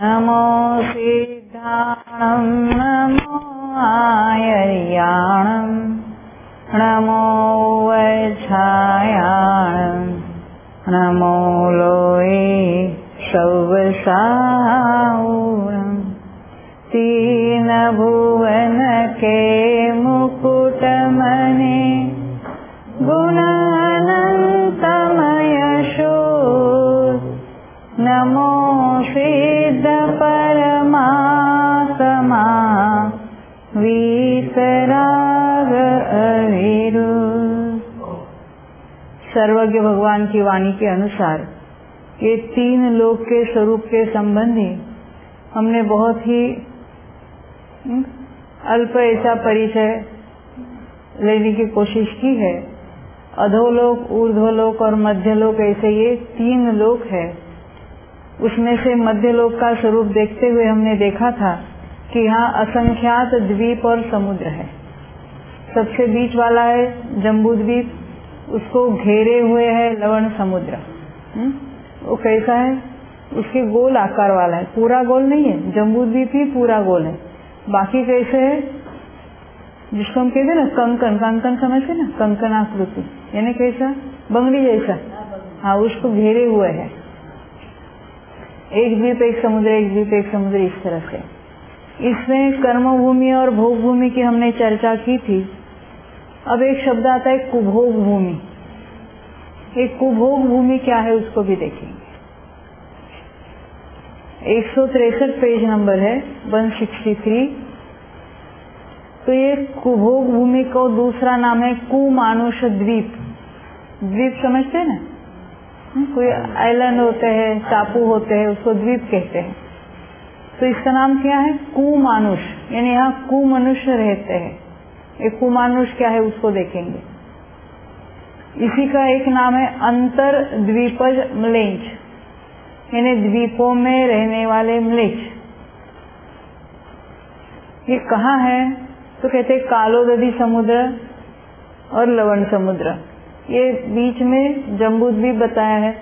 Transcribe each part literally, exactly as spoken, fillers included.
नमो सिद्धाणं नमो आयर्याणं नमो वैछायाणं नमो लोये सौवसाऊणं तीन भुवन के मुकुटमने गुणानंतमयशो नमो सिद्ध परमात्मा वीतराग अविरुद्ध। सर्वज्ञ भगवान की वाणी के अनुसार ये तीन लोक के स्वरूप के संबंधी हमने बहुत ही अल्प ऐसा परिचय लेने की कोशिश की है। अधोलोक, ऊर्ध्वलोक और मध्यलोक, ऐसे ये तीन लोक है। उसमें से मध्यलोक का स्वरूप देखते हुए हमने देखा था कि यहाँ असंख्यात द्वीप और समुद्र है। सबसे बीच वाला है जम्बू द्वीप, उसको घेरे हुए है लवण समुद्र। वो कैसा है? उसके गोल आकार वाला है, पूरा गोल नहीं है। जम्बू द्वीप ही पूरा गोल है। बाकी कैसे है? जिसको हम कहते ना कंकन, कंकन समझते ना, कंकन आकृति, यानी कैसा? बंगड़ी जैसा। हाँ, उसको घेरे हुए है। एक द्वीप एक समुद्र, एक द्वीप एक समुद्र, इस तरह से। इसमें कर्म भूमि और भोग भूमि की हमने चर्चा की थी। अब एक शब्द आता है कुभोग भूमि। एक कुभोग भूमि क्या है उसको भी देखेंगे। एक सौ तिरसठ पेज नंबर है, एक सौ तिरसठ। तो ये कुभोग भूमि को दूसरा नाम है कुमानुष द्वीप। द्वीप समझते ना, कोई आइलैंड होते हैं, टापू होते हैं, उसको द्वीप कहते हैं। तो इसका नाम क्या है? कुमानुष, यानी यहाँ कुमनुष्य रहते हैं। ये कुमानुष क्या है उसको देखेंगे। इसी का एक नाम है अंतर द्वीपज म्लेच्छ, यानी द्वीपों में रहने वाले म्लेच्छ। ये कहाँ है? तो कहते हैं कालोदधी समुद्र और लवण समुद्र। ये बीच में जम्बू द्वीप बताया है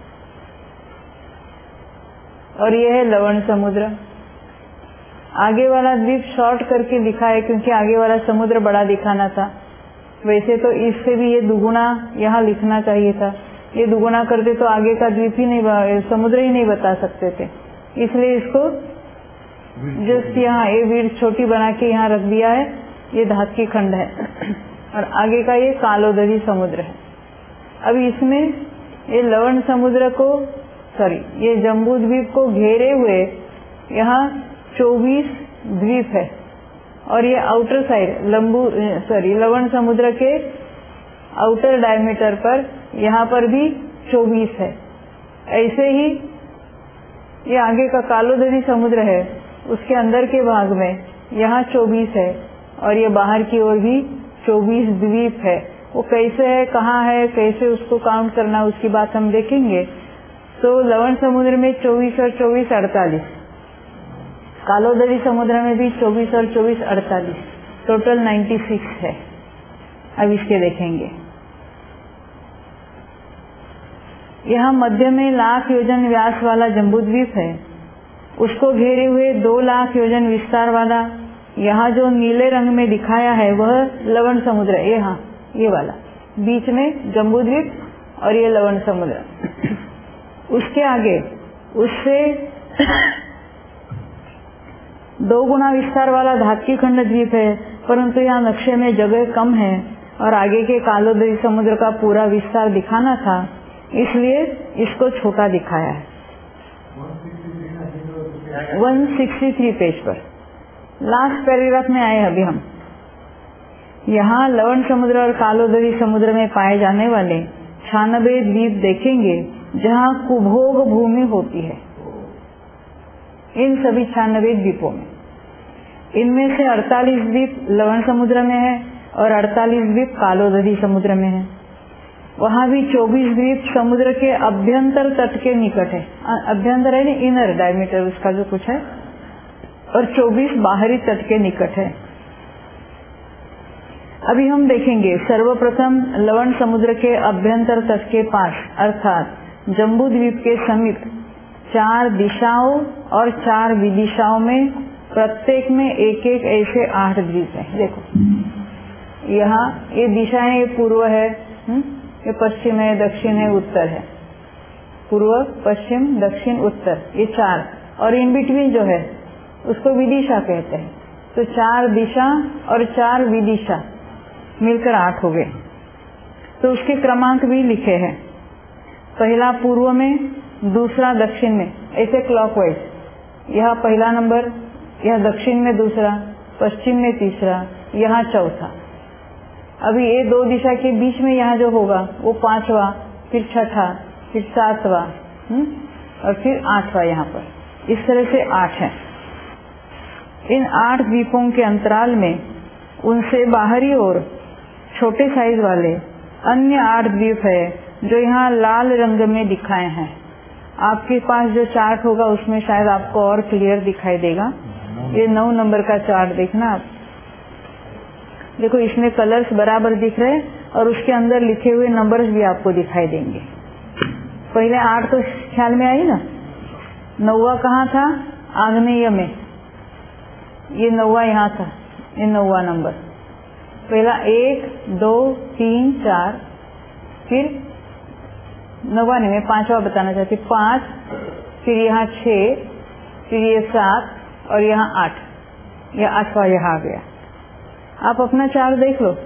और ये है लवण समुद्र। आगे वाला द्वीप शॉर्ट करके लिखा है क्योंकि आगे वाला समुद्र बड़ा दिखाना था। वैसे तो इससे भी ये दुगुना यहाँ लिखना चाहिए था। ये दुगुना करते तो आगे का द्वीप ही नहीं, समुद्र ही नहीं बता सकते थे। इसलिए इसको जस्ट यहाँ ये वीर छोटी बना के यहाँ रख दिया है। ये धातकी खंड है और आगे का ये कालोदधी समुद्र है। अब इसमें ये लवण समुद्र को, सॉरी ये जम्बू द्वीप को घेरे हुए यहाँ चौबीस द्वीप है और ये आउटर साइड लंबू सॉरी लवण समुद्र के आउटर डायमीटर पर यहाँ पर भी चौबीस है। ऐसे ही ये आगे का कालोदधी समुद्र है, उसके अंदर के भाग में यहाँ चौबीस है और ये बाहर की ओर भी चौबीस द्वीप है। वो कैसे है, कहाँ है, कैसे उसको काउंट करना, उसकी बात हम देखेंगे। तो लवण समुद्र में चौबीस और चौबीस अड़तालीस, कालोदधी समुद्र में भी चौबीस और चौबीस अड़तालीस, टोटल छियानवे है। अब इसके देखेंगे। यहाँ मध्य में लाख योजन व्यास वाला जम्बूद्वीप है, उसको घेरे हुए दो लाख योजन विस्तार वाला यहाँ जो नीले रंग में दिखाया है वह लवण समुद्र है। ये हाँ ये वाला बीच में जम्बूद्वीप और ये लवण समुद्र। उसके आगे उससे दो गुना विस्तार वाला धातकी खंड द्वीप है, परंतु यहाँ नक्शे में जगह कम है और आगे के कालोदधी समुद्र का पूरा विस्तार दिखाना था, इसलिए इसको छोटा दिखाया है। एक सौ तिरसठ पेज पर लास्ट पैराग्राफ में आए अभी हम। यहाँ लवण समुद्र और कालोदधी समुद्र में पाए जाने वाले छियानवे द्वीप देखेंगे जहाँ कुभोग भूमि होती है। इन सभी छियानवे द्वीपों में इनमें से अड़तालीस द्वीप लवण समुद्र में है और अड़तालीस द्वीप कालोदधी समुद्र में है। वहाँ भी चौबीस द्वीप समुद्र के अभ्यंतर तट के निकट है। अभ्यंतर है ना, इनर डायमीटर उसका जो कुछ है, और चौबीस बाहरी तट के निकट है। अभी हम देखेंगे सर्वप्रथम लवण समुद्र के अभ्यंतर तट के पास अर्थात जम्बू द्वीप के समीप चार दिशाओं और चार विदिशाओं में प्रत्येक में एक एक ऐसे आठ द्वीप है। देखो यहाँ ये दिशाएं, ये पूर्व है, हुँ? ये पश्चिम है, दक्षिण है, उत्तर है। पूर्व, पश्चिम, दक्षिण, उत्तर, ये चार, और इन बिटवीन जो है उसको विदिशा कहते हैं। तो चार दिशा और चार विदिशा मिलकर आठ हो गए। तो उसके क्रमांक भी लिखे हैं, पहला पूर्व में, दूसरा दक्षिण में, ऐसे क्लॉकवाइज। यहाँ पहला नंबर, यहाँ दक्षिण में दूसरा, पश्चिम में तीसरा, यहाँ चौथा। अभी ये दो दिशा के बीच में यहाँ जो होगा वो पांचवा, फिर छठा, फिर सातवां और फिर आठवां। यहाँ पर इस तरह से आठ है। इन आठ द्वीपों के अंतराल में उनसे बाहरी ओर छोटे साइज वाले अन्य आठ द्वीप है जो यहाँ लाल रंग में दिखाए हैं। आपके पास जो चार्ट होगा उसमें शायद आपको और क्लियर दिखाई देगा। ये नौ नंबर का चार्ट देखना आप। देखो इसमें कलर्स बराबर दिख रहे हैं और उसके अंदर लिखे हुए नंबर्स भी आपको दिखाई देंगे। पहले आठ तो ख्याल में आई ना। नौवा कहाँ था? आग्नेय में। ये नौवा यहाँ था, ये नौवा नंबर। पहला एक, दो, तीन, चार, फिर नौवा नहीं, मैं पांचवा बताना चाहती, पांच, फिर यहाँ छह, फिर ये सात और यहाँ आठ, यह आठवां यहाँ आ गया। आप अपना चार्ट देख लो।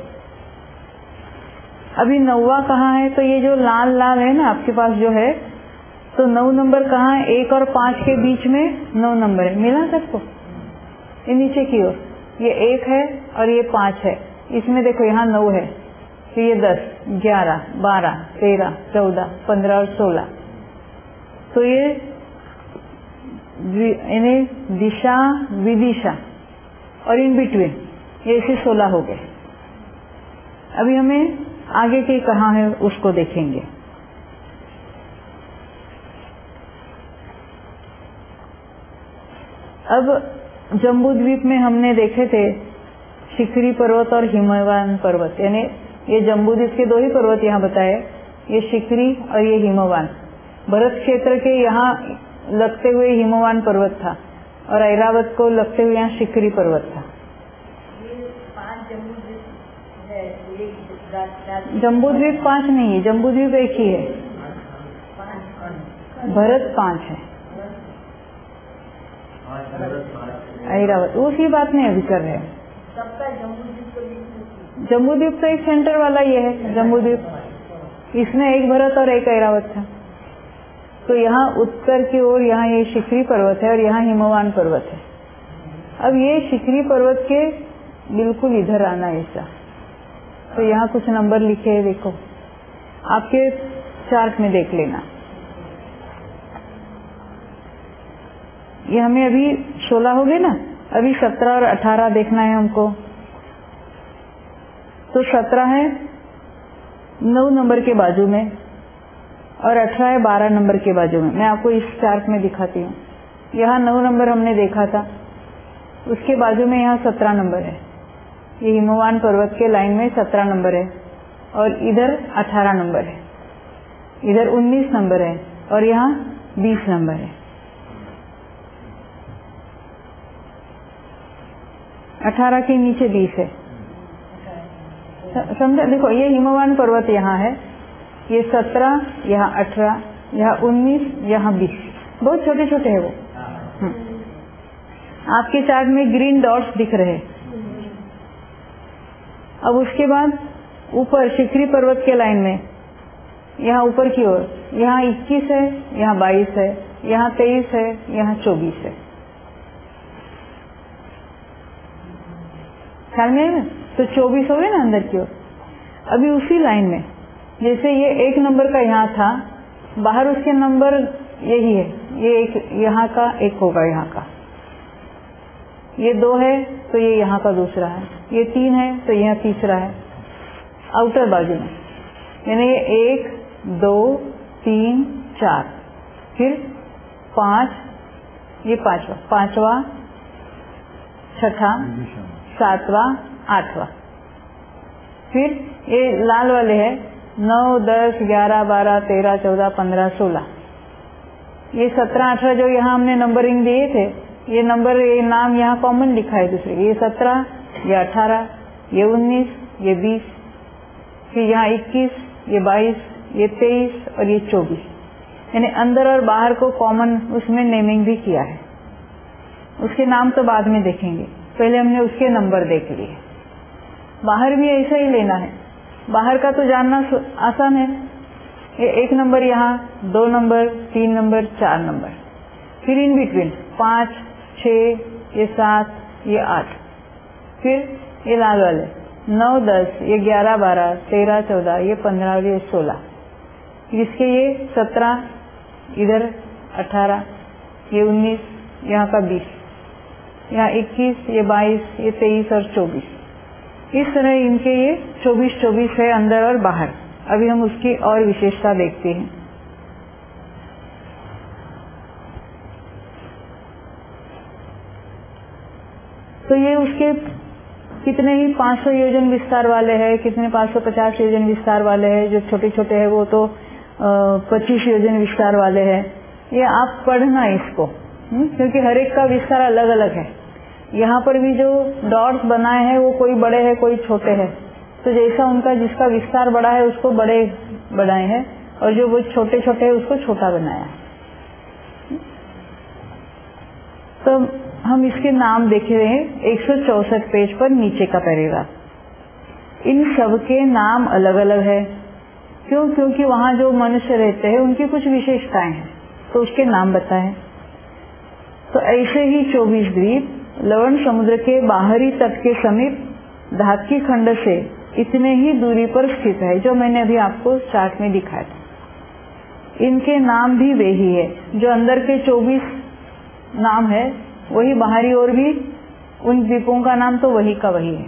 अभी नौवा कहाँ है? तो ये जो लाल लाल है ना आपके पास जो है, तो नौ नंबर कहाँ है? एक और पांच के बीच में नौ नंबर है। मिला सबको? ये नीचे की ओर ये एक है और ये पांच है। इसमें देखो यहाँ नौ है, फिर ये दस, ग्यारह, बारह, तेरह, चौदह, पंद्रह और सोलह। तो ये इन्हें दिशा, विदिशा और इन बिटवीन ये ऐसे सोलह हो गए। अभी हमें आगे के कहाँ है उसको देखेंगे। अब जम्बू द्वीप में हमने देखे थे शिखरी पर्वत और हिमवान पर्वत, यानी ये जम्बू द्वीप के दो ही पर्वत यहाँ बताए, ये शिखरी और ये हिमवान। भरत क्षेत्र के यहाँ लगते हुए हिमवान पर्वत था और ऐरावत को लगते हुए यहाँ शिखरी पर्वत था। जम्बू द्वीप पांच नहीं है, जम्बू द्वीप एक ही है। भरत पांच है, ऐरावत उसी बात में अभी कर रहे हैं। जम्बू द्वीप तो एक सेंटर वाला ये है जम्बू द्वीप, इसमें एक भरत और एक ऐरावत था। तो यहाँ उत्तर की ओर यहाँ ये शिखरी पर्वत है और यहाँ हिमवान पर्वत है। अब ये शिखरी पर्वत के बिल्कुल इधर आना ऐसा, तो यहाँ कुछ नंबर लिखे हैं, देखो आपके चार्ट में देख लेना। ये हमें अभी सोलह हो गए ना, अभी सत्रह और अठारह देखना है हमको। तो सत्रह है नौ नंबर के बाजू में और अठारह है बारह नंबर के बाजू में। मैं आपको इस चार्ट में दिखाती हूँ। यहाँ नौ नंबर हमने देखा था, उसके बाजू में यहाँ सत्रह नंबर है। ये हिमवान पर्वत के लाइन में सत्रह नंबर है और इधर अठारह नंबर है, इधर उन्नीस नंबर है और यहाँ बीस नंबर है। अठारह के नीचे बीस है, समझा? देखो ये हिमवान पर्वत यहाँ है, ये सत्रह, यहाँ अठारह, यहाँ उन्नीस, यहाँ बीस, बहुत छोटे छोटे है वो। आपके चार्ट में ग्रीन डॉट्स दिख रहे हैं। अब उसके बाद ऊपर शिखरी पर्वत के लाइन में यहाँ ऊपर की ओर यहाँ इक्कीस है, यहाँ बाईस है, यहाँ तेईस है, यहाँ चौबीस है। ख्याल में है ना? तो चौबीस हो गए ना अंदर की ओर। अभी उसी लाइन में जैसे ये एक नंबर का यहाँ था, बाहर उसके नंबर यही है, ये एक यहाँ का एक होगा, यहाँ का ये दो है तो ये यहाँ का दूसरा है, ये तीन है तो यहाँ तीसरा है आउटर बाजू में। यानी ये एक, दो, तीन, चार, फिर पांच, ये पांचवा, पांचवा, छठा, सातवां, आठवां, फिर ये लाल वाले है नौ, दस, ग्यारह, बारह, तेरह, चौदह, पंद्रह, सोलह, ये सत्रह अठारह जो यहाँ हमने नंबरिंग दिए थे, ये नंबर ये नाम यहाँ कॉमन लिखा है दूसरे, ये सत्रह, ये अठारह, ये उन्नीस, ये बीस, फिर यहाँ इक्कीस, ये बाईस, ये तेईस और ये चौबीस, यानी अंदर और बाहर को कॉमन उसमें नेमिंग भी किया है। उसके नाम तो बाद में देखेंगे, पहले हमने उसके नंबर देख लिए। बाहर भी ऐसा ही लेना है, बाहर का तो जानना आसान है, ये एक नंबर यहाँ, दो नंबर, तीन नंबर, चार नंबर, फिर इन बिटवीन पाँच, छः, ये सात, ये आठ, फिर ये लाल वाले नौ, दस, ये ग्यारह, बारह, तेरह, चौदह, ये पंद्रह और ये सोलह, इसके ये सत्रह, इधर अठारह, ये उन्नीस, यहाँ का बीस, यहाँ इक्कीस, ये बाईस, ये तेईस और चौबीस, इस तरह इनके ये चौबीस चौबीस है अंदर और बाहर। अभी हम उसकी और विशेषता देखते हैं। तो ये उसके कितने ही पाँच सौ योजन विस्तार वाले हैं, कितने पाँच सौ पचास योजन विस्तार वाले हैं, जो छोटे छोटे हैं वो तो पच्चीस योजन विस्तार वाले हैं। ये आप पढ़ना इसको, क्योंकि हर एक का विस्तार अलग अलग है। यहाँ पर भी जो डॉट्स बनाए हैं वो कोई बड़े हैं कोई छोटे हैं, तो जैसा उनका जिसका विस्तार बड़ा है उसको बड़े बनाए हैं, और जो वो छोटे छोटे है उसको छोटा बनाया है। तो हम इसके नाम देख रहे हैं एक सौ चौसठ पेज पर, नीचे का पैराग्राफ। इन सब के नाम अलग अलग है, क्यों? क्योंकि वहाँ जो मनुष्य रहते हैं उनकी कुछ विशेषताएं हैं, तो उसके नाम बताएं। तो ऐसे ही चौबीस द्वीप लवण समुद्र के बाहरी तट के समीप धातकी खंड से इतने ही दूरी पर स्थित है, जो मैंने अभी आपको चार्ट में दिखाया था। इनके नाम भी वे ही है, जो अंदर के चौबीस नाम है वही बाहरी और भी उन द्वीपों का नाम तो वही का वही है।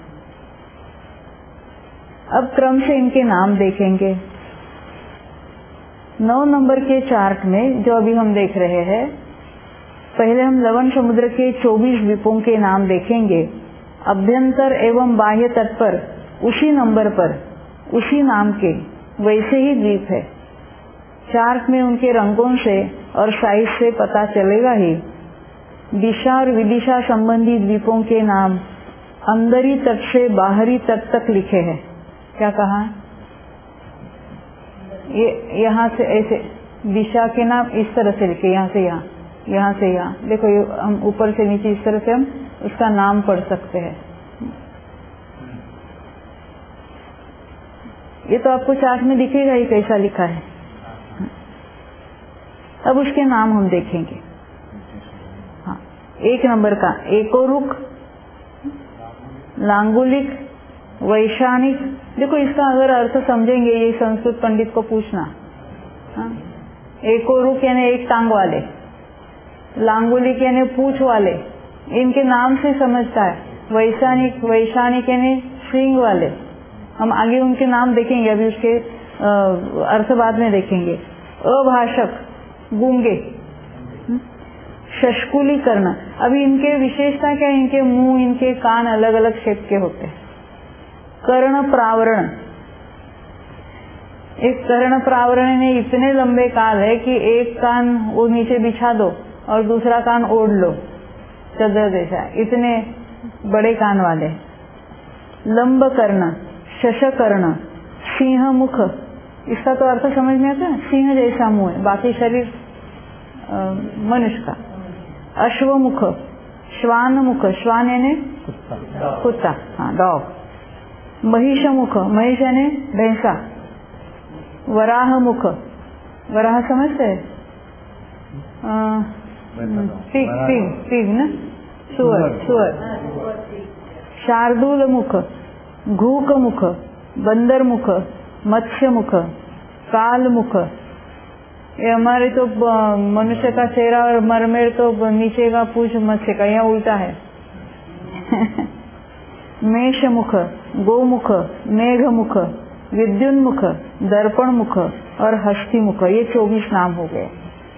अब क्रम से इनके नाम देखेंगे। नौ नंबर के चार्ट में जो अभी हम देख रहे हैं, पहले हम लवण समुद्र के चौबीस द्वीपों के नाम देखेंगे। अभ्यंतर एवं बाह्य तट पर उसी नंबर पर उसी नाम के वैसे ही द्वीप है। चार्ट में उनके रंगों से और साइज से पता चलेगा ही। दिशा और विदिशा संबंधी द्वीपों के नाम अंदरी तट से बाहरी तट तक लिखे हैं। क्या कहा? ये यहाँ से ऐसे दिशा के नाम इस तरह से लिखे, यहाँ से यहाँ, यहाँ से यहाँ। देखो ये हम ऊपर से नीचे इस तरह से हम उसका नाम पढ़ सकते हैं। ये तो आपको चार्ट में दिखेगा ही कैसा लिखा है। अब उसके नाम हम देखेंगे। हाँ, एक नंबर का एकोरुक, लांगुलिक, वैशानिक। देखो इसका अगर अर्थ समझेंगे, ये संस्कृत पंडित को पूछना। हाँ? एकोरुक यानी एक टांग वाले, लांगुलिक यानी पूंछ वाले, इनके नाम से समझता है। वैशानिक वैशानिक यानी सींग वाले। हम आगे उनके नाम देखेंगे, अभी उसके अर्थ बाद में देखेंगे। अभाषक, गूंगे। शशकुलीकर्ण, अभी इनके विशेषता क्या है? इनके मुंह, इनके कान अलग अलग शेप के होते हैं। कर्ण प्रावरण, एक कर्ण प्रावरण में इतने लंबे कान है कि एक कान वो नीचे बिछा दो और दूसरा कान ओढ़ लो, चदर जैसा, इतने बड़े कान वाले। लंब कर्ण, शशकर्ण, सिंह मुख, इसका तो अर्थ समझ में आता है, सिंह जैसा मुंह है, बाकी शरीर मनुष्य का। अश्वमुख, श्वान मुख, श्वान यानी कुत्ता, हाँ डॉग। महिष मुख, महिष यानी भैंसा। वराह मुख, वराह समझते हैं? पिग पिग पिग ना, सुअर सुअर। शार्दूल मुख, घूक मुख, बंदर मुख, मत्स्य मुख, काल मुख। ये हमारे तो मनुष्य का चेहरा और मरमेर तो नीचे का पूछ मत्स्य का, यहाँ उल्टा है। मेष मुख, गोमुख, मेघ मुख, विद्युन्मुख, दर्पण मुख और हस्ती मुख। ये चौबीस नाम हो गए।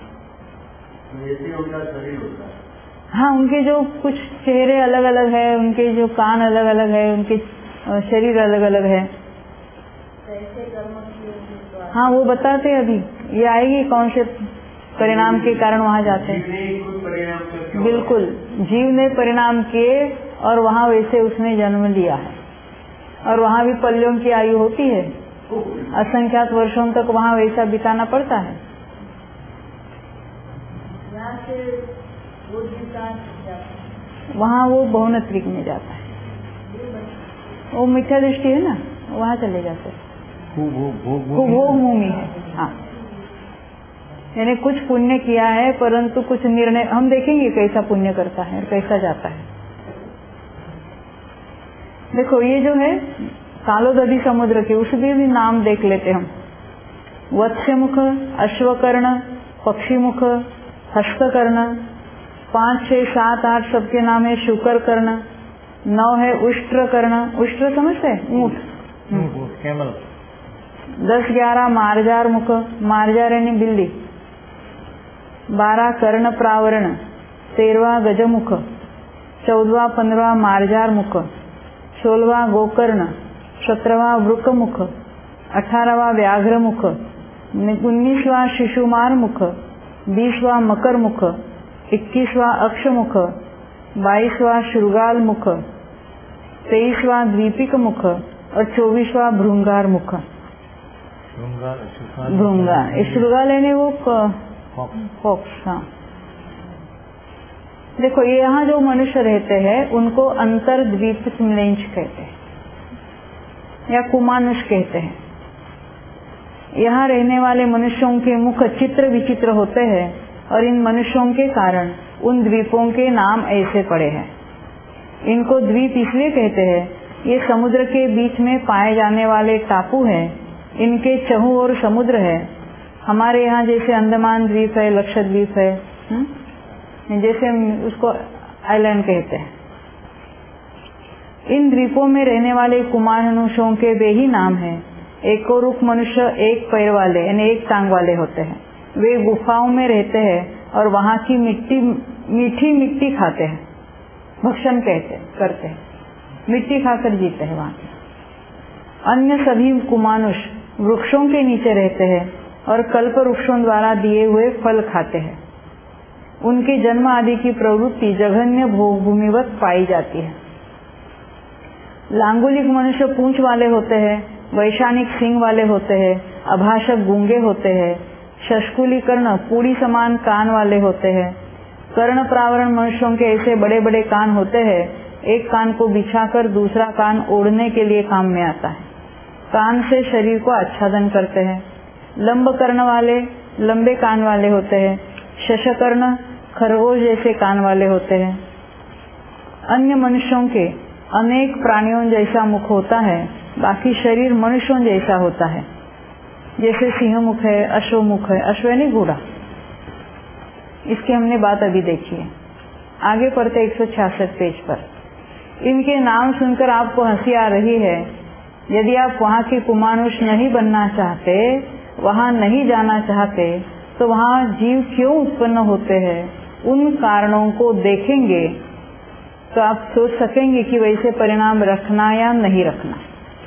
हाँ, उनके जो कुछ चेहरे अलग अलग है, उनके जो कान अलग अलग है, उनके शरीर अलग अलग है। हाँ, वो बताते अभी, ये आएगी कौन से परिणाम के कारण वहाँ जाते हैं। बिल्कुल, जीव ने परिणाम किए और वहाँ वैसे उसने जन्म लिया है। और वहाँ भी पल्यों की आयु होती है, असंख्यात वर्षों तक वहाँ वैसा बिताना पड़ता है। वहाँ वो भुवनत्रिक में जाता है, वो मिथ्या दृष्टि है ना, वहाँ चले जाते हैं। भोग भूमि है, हाँ। यानी कुछ पुण्य किया है, परंतु कुछ निर्णय हम देखेंगे कैसा पुण्य करता है और कैसा जाता है। देखो ये जो है कालोदधि समुद्र के, उसके भी नाम देख लेते हम। वत्स्यमुख, अश्वकर्ण, पक्षीमुख, हस्तकर्ण, पांच छह सात आठ सबके नाम है। शुकर कर्ण, नौ है उष्ट्र कर्ण। उष्ट्र समझते हैं? ऊंट, कैमल। दस ग्यारह मार्जार मुख, मार्जार यानी बिल्ली। बारह कर्ण प्रावरण, तेरवा गजमुख, चौदवा पंद्रवा मार्जार मुख, सोलवा गोकर्ण, सत्रहवा वृक मुख, अठारहवा व्याघ्र मुख, उन्नीसवा शिशुमार मुख, बीसवा मकर मुख, इक्कीसवा अक्ष मुख, बाईसवा शृगाल मुख, तेईसवा द्वीपिक मुख और चौबीसवा भृंगार मुख। भृंगार, शृगाल यानी वो फॉक्स। हाँ, देखो ये यहाँ जो मनुष्य रहते हैं उनको अंतर्द्वीप स्मलेंच कहते हैं या कुमानुष कहते हैं। यहाँ रहने वाले मनुष्यों के मुख चित्र विचित्र होते हैं और इन मनुष्यों के कारण उन द्वीपों के नाम ऐसे पड़े हैं। इनको द्वीप इसलिए कहते हैं, ये समुद्र के बीच में पाए जाने वाले टापू हैं। इनके चहुं ओर समुद्र है। हमारे यहाँ जैसे अंडमान द्वीप है, लक्षद्वीप है, हुँ? जैसे उसको आइलैंड कहते हैं। इन द्वीपों में रहने वाले कुमानुषों के वे ही नाम हैं। एकोरूप मनुष्य एक पैर वाले यानी एक टांग वाले होते हैं। वे गुफाओं में रहते हैं और वहाँ की मिट्टी मीठी मिट्टी खाते हैं, भक्षण कहते करते हैं, मिट्टी खाकर जीते हैं वहाँ के। अन्य सभी कुमानुष वृक्षों के नीचे रहते हैं और कल्प वृक्षों द्वारा दिए हुए फल खाते हैं। उनके जन्म आदि की प्रवृत्ति जघन्य भोग भूमिवत पाई जाती है। लांगुलिक मनुष्य पूंछ वाले होते हैं, वैशानिक सिंह वाले होते हैं, अभाषक गूंगे होते हैं, शशकुली कर्ण पूड़ी समान कान वाले होते हैं। कर्ण प्रावरण मनुष्यों के ऐसे बड़े बड़े कान होते हैं, एक कान को बिछाकर दूसरा कान ओढ़ने के लिए काम में आता है। कान से शरीर को आच्छादन करते हैं। लंब कर्ण वाले लंबे कान वाले होते हैं। शशकर्ण खरगोश जैसे कान वाले होते हैं। अन्य मनुष्यों के अनेक प्राणियों जैसा मुख होता है, बाकी शरीर मनुष्यों जैसा होता है। जैसे सिंह मुख है, अश्व मुख है। अश्व यानी घोड़ा, इसकी हमने बात अभी देखी है। आगे पढ़ते एक सौ छियासठ पेज पर। इनके नाम सुनकर आपको हंसी आ रही है। यदि आप वहाँ के कुमानुष नहीं बनना चाहते, वहाँ नहीं जाना चाहते, तो वहाँ जीव क्यों उत्पन्न होते हैं, उन कारणों को देखेंगे तो आप सोच सकेंगे कि वैसे परिणाम रखना या नहीं रखना।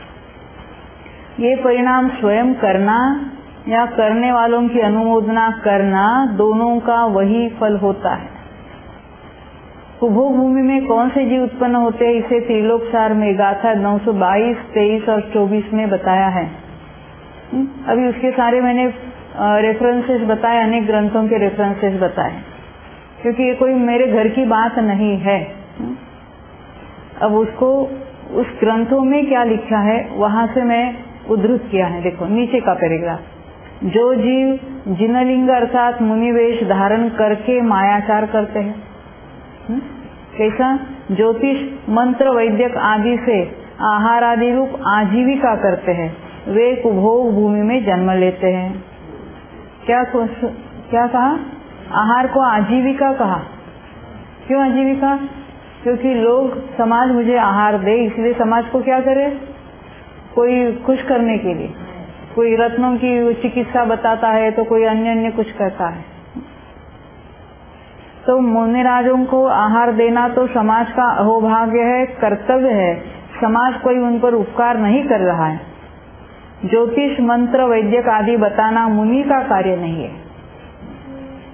ये परिणाम स्वयं करना या करने वालों की अनुमोदना करना, दोनों का वही फल होता है। कुभोग भूमि में कौन से जीव उत्पन्न होते हैं, इसे त्रिलोकसार में गाथा नौ सौ बाईस, तेईस और चौबीस में बताया है। अभी उसके सारे मैंने रेफरेंसेस बताए, अनेक ग्रंथों के रेफरेंसेस बताए, क्योंकि ये कोई मेरे घर की बात नहीं है। अब उसको उस ग्रंथों में क्या लिखा है वहां से मैं उद्धृत किया है। देखो नीचे का पैराग्राफ, जो जीव जिनलिंग अर्थात मुनिवेश धारण करके मायाचार करते हैं, कैसा ज्योतिष मंत्र वैद्यक आदि से आहार आदि रूप आजीविका करते हैं, वे कुभोग भूमि में जन्म लेते हैं। क्या क्या कहा? आहार को आजीविका कहा। क्यों आजीविका? क्योंकि लोग समाज मुझे आहार दे, इसलिए समाज को क्या करे, कोई खुश करने के लिए कोई रत्नों की चिकित्सा बताता है, तो कोई अन्य अन्य कुछ करता है। तो मुनिराजों को आहार देना तो समाज का अहोभाग्य है, कर्तव्य है। समाज कोई उन पर उपकार नहीं कर रहा है। ज्योतिष मंत्र वैद्यक आदि बताना मुनि का कार्य नहीं है।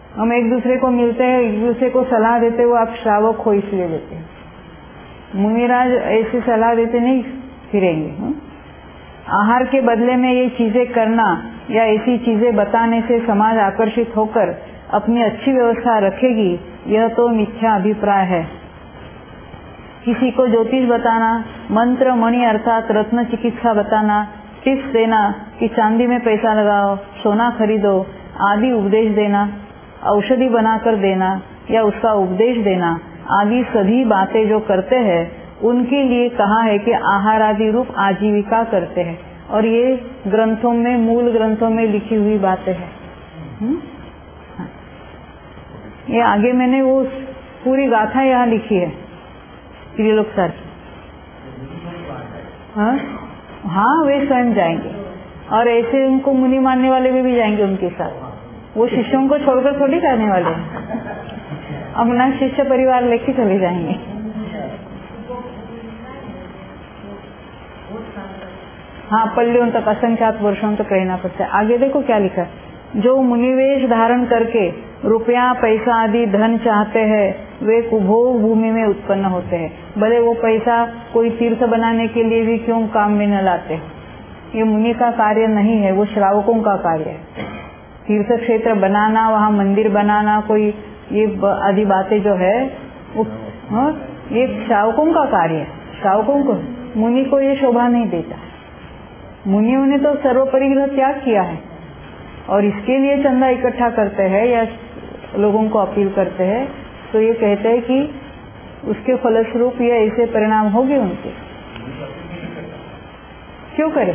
हम एक दूसरे को मिलते हैं, एक दूसरे को सलाह देते, वो आप श्रावक हो इसलिए देते हैं। मुनिराज ऐसी सलाह देते नहीं फिरेंगे। हुँ? आहार के बदले में ये चीजें करना या ऐसी चीजें बताने से समाज आकर्षित होकर अपनी अच्छी व्यवस्था रखेगी, यह तो मिथ्या अभिप्राय है। किसी को ज्योतिष बताना, मंत्र मणि अर्थात रत्न चिकित्सा बताना, टिप्स देना कि चांदी में पैसा लगाओ, सोना खरीदो आदि उपदेश देना, औषधि बनाकर देना या उसका उपदेश देना आदि सभी बातें जो करते हैं उनके लिए कहा है कि आहार आदि रूप आजीविका करते हैं। और ये ग्रंथों में, मूल ग्रंथों में लिखी हुई बातें हैं। हाँ। ये आगे मैंने वो पूरी गाथा यहाँ लिखी है त्रिलोक सर। हाँ हाँ, वे स्वयं जाएंगे और ऐसे उनको मुनि मानने वाले भी, भी जाएंगे उनके साथ। वो शिष्यों को छोड़कर थोड़ी जाने वाले हैं, अपना शिष्य परिवार लेके चले जाएंगे। हाँ, पल्लियों तक, असंख्यात वर्षों तक रहना पड़ता है। आगे देखो क्या लिखा है, जो मुनिवेश धारण करके रुपया पैसा आदि धन चाहते हैं वे कुभोग भूमि में उत्पन्न होते हैं। भले वो पैसा कोई तीर्थ बनाने के लिए भी क्यों काम में न लाते, ये मुनि का कार्य नहीं है, वो श्रावकों का कार्य है। तीर्थ क्षेत्र बनाना, वहाँ मंदिर बनाना, कोई ये आदि बातें जो है वो, ये श्रावकों का कार्य है। श्रावकों को, मुनि को ये शोभा नहीं देता। मुनियों ने तो सर्व परिग्रह त्याग किया है और इसके लिए चंदा इकट्ठा करते हैं या लोगों को अपील करते हैं, तो ये कहते हैं कि उसके फलस्वरूप ये ऐसे परिणाम होंगे उनके। क्यों करे?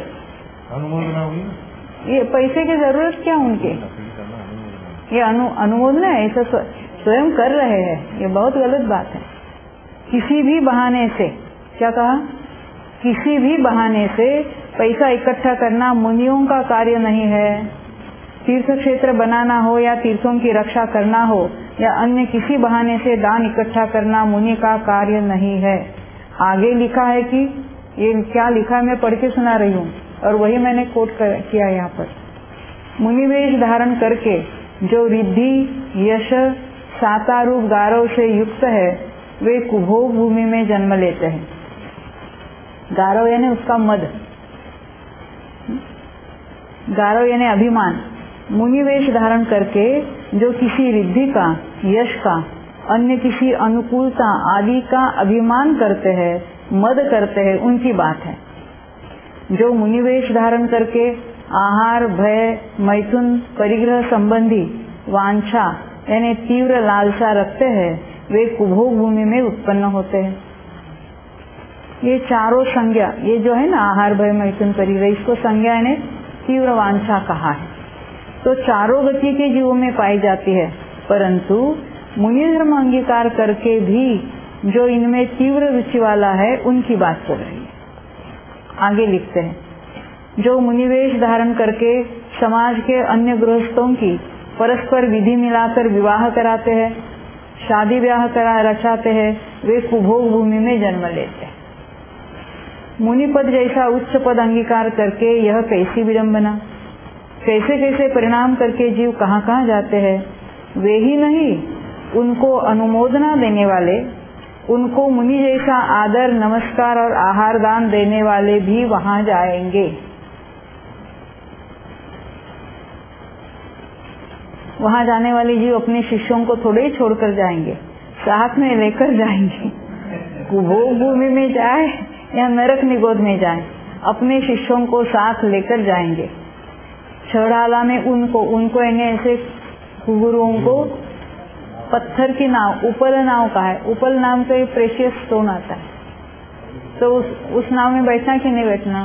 ये पैसे की जरूरत क्या उनके? ये अनु अनुमोदन है, ऐसा स्वयं कर रहे हैं, ये बहुत गलत बात है। किसी भी बहाने से, क्या कहा, किसी भी बहाने से पैसा इकट्ठा करना मुनियों का कार्य नहीं है। तीर्थ क्षेत्र बनाना हो या तीर्थों की रक्षा करना हो या अन्य किसी बहाने से दान इकट्ठा करना मुनि का कार्य नहीं है। आगे लिखा है कि, ये क्या लिखा है मैं पढ़ के सुना रही हूँ और वही मैंने कोट किया यहाँ पर। मुनिवेश धारण करके जो रिद्धि यश सातारूप गारव से युक्त है वे कुभोग भूमि में जन्म लेते हैं। गारव यानी उसका मद, गारव यानी अभिमान। मुनिवेश धारण करके जो किसी रिद्धि का, यश का, अन्य किसी अनुकूलता आदि का अभिमान करते हैं, मद करते हैं, उनकी बात है। जो मुनिवेश धारण करके आहार, भय, मैथुन, परिग्रह संबंधी वांछा यानी तीव्र लालसा रखते हैं वे कुभोग भूमि में उत्पन्न होते हैं। ये चारों संज्ञा, ये जो है ना आहार, भय, मैथुन, परिग्रह, इसको संज्ञा यानी तीव्र वांछा कहा है। तो चारों गति के जीवों में पाई जाती है, परंतु मुनि धर्म अंगीकार करके भी जो इनमें तीव्र रुचि वाला है उनकी बात चल रही है। आगे लिखते हैं, जो मुनिवेश धारण करके समाज के अन्य गृहस्थों की परस्पर विधि मिलाकर विवाह कराते हैं, शादी ब्याह करा रचाते हैं, वे कुभोग भूमि में जन्म लेते हैं। मुनि पद जैसा उच्च पद अंगीकार करके यह कैसी विडंबना, कैसे कैसे परिणाम करके जीव कहाँ कहाँ जाते हैं। वे ही नहीं, उनको अनुमोदना देने वाले, उनको मुनि जैसा आदर, नमस्कार और आहार दान देने वाले भी वहां जाएंगे। वहां जाने वाले जीव अपने शिष्यों को थोड़े ही छोड़कर जाएंगे, साथ में लेकर जाएंगे। कुभोग भूमि में जाए या नरक निगोद में जाए, अपने शिष्यों को साथ लेकर जाएंगे। छड़ाला में उनको उनको यानी ऐसे गुरुओं को पत्थर की नाव, उपल नाव का है। उपल नाम का एक प्रेशियस स्टोन आता है, तो उस, उस नाव में बैठना कि नहीं बैठना?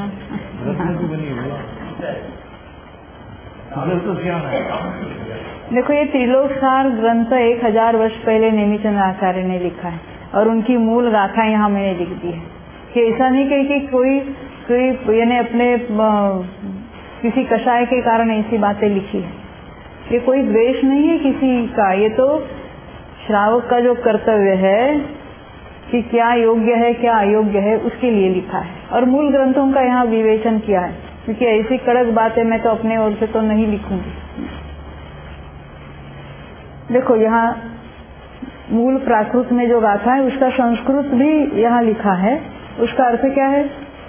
देखो, ये त्रिलोक सार ग्रंथ एक हजार वर्ष पहले नेमिचंद आचार्य ने लिखा है और उनकी मूल गाथा यहाँ मैंने लिख दी है कि ऐसा नहीं कही कि कोई कोई यानी अपने किसी कषाय के कारण ऐसी बातें लिखी है। ये कोई द्वेष नहीं है किसी का, ये तो श्रावक का जो कर्तव्य है कि क्या योग्य है क्या अयोग्य है उसके लिए लिखा है। और मूल ग्रंथों का यहाँ विवेचन किया है, क्योंकि ऐसी कड़क बातें मैं तो अपने ओर से तो नहीं लिखूंगी। देखो यहाँ मूल प्राकृत में जो गाथा है उसका संस्कृत भी यहाँ लिखा है। उसका अर्थ क्या है?